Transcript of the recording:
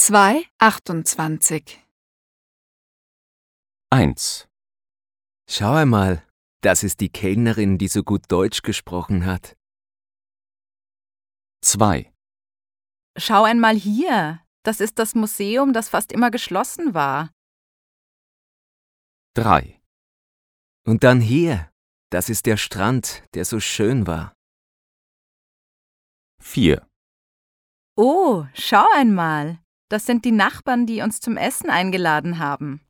2,28. 1, Schau einmal, das ist die Kellnerin, die so gut Deutsch gesprochen hat. 2, Schau einmal hier, das ist das Museum, das fast immer geschlossen war. 3, Und dann hier, das ist der Strand, der so schön war. 4, Oh, schau einmal, das sind die Nachbarn, die uns zum Essen eingeladen haben.